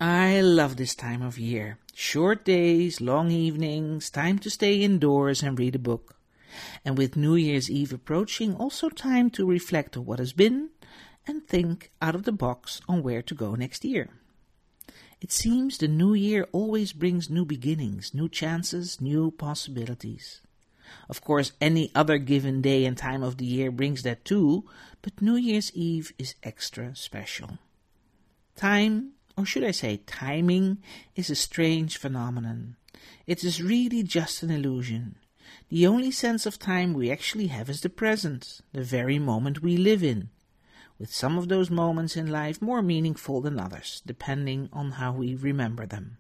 I love this time of year. Short days, long evenings, time to stay indoors and read a book. And with New Year's Eve approaching, also time to reflect on what has been and think out of the box on where to go next year. It seems the new year always brings new beginnings, new chances, new possibilities. Of course, any other given day and time of the year brings that too, but New Year's Eve is extra special. Time, or should I say timing, is a strange phenomenon. It is really just an illusion. The only sense of time we actually have is the present, the very moment we live in, with some of those moments in life more meaningful than others, depending on how we remember them.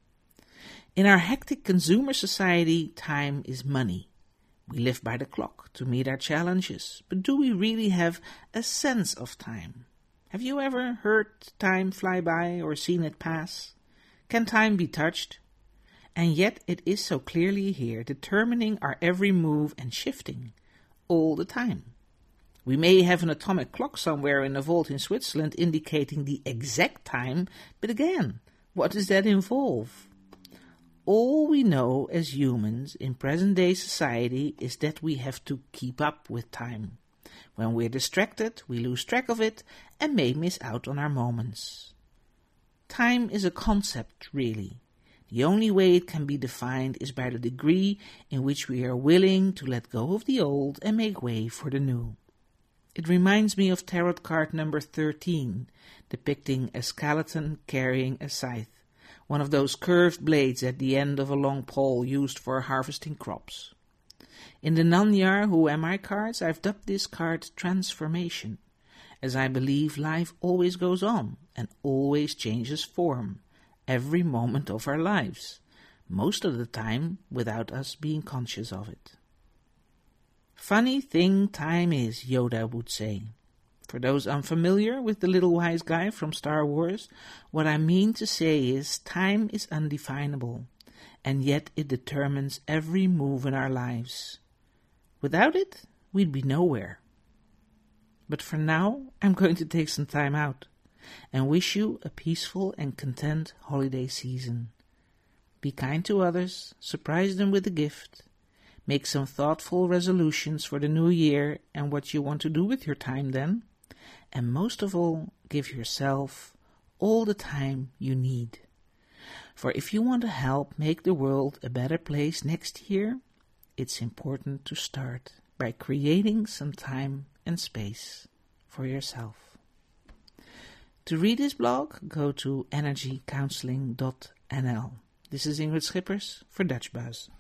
In our hectic consumer society, time is money. We live by the clock to meet our challenges, but do we really have a sense of time? Have you ever heard time fly by or seen it pass? Can time be touched? And yet it is so clearly here, determining our every move and shifting all the time. We may have an atomic clock somewhere in a vault in Switzerland indicating the exact time, but again, what does that involve? All we know as humans in present-day society is that we have to keep up with time. When we're distracted, we lose track of it and may miss out on our moments. Time is a concept, really. The only way it can be defined is by the degree in which we are willing to let go of the old and make way for the new. It reminds me of tarot card number 13, depicting a skeleton carrying a scythe, one of those curved blades at the end of a long pole used for harvesting crops. In the Nanyar Who Am I cards, I've dubbed this card Transformation, as I believe life always goes on and always changes form, every moment of our lives, most of the time without us being conscious of it. Funny thing time is, Yoda would say. For those unfamiliar with the little wise guy from Star Wars, what I mean to say is time is undefinable, and yet it determines every move in our lives. Without it, we'd be nowhere. But for now, I'm going to take some time out and wish you a peaceful and content holiday season. Be kind to others, surprise them with a gift, make some thoughtful resolutions for the new year and what you want to do with your time then, and most of all, give yourself all the time you need. For if you want to help make the world a better place next year, it's important to start by creating some time and space for yourself. To read this blog, go to energycounseling.nl. This is Ingrid Schippers for Dutch Buzz.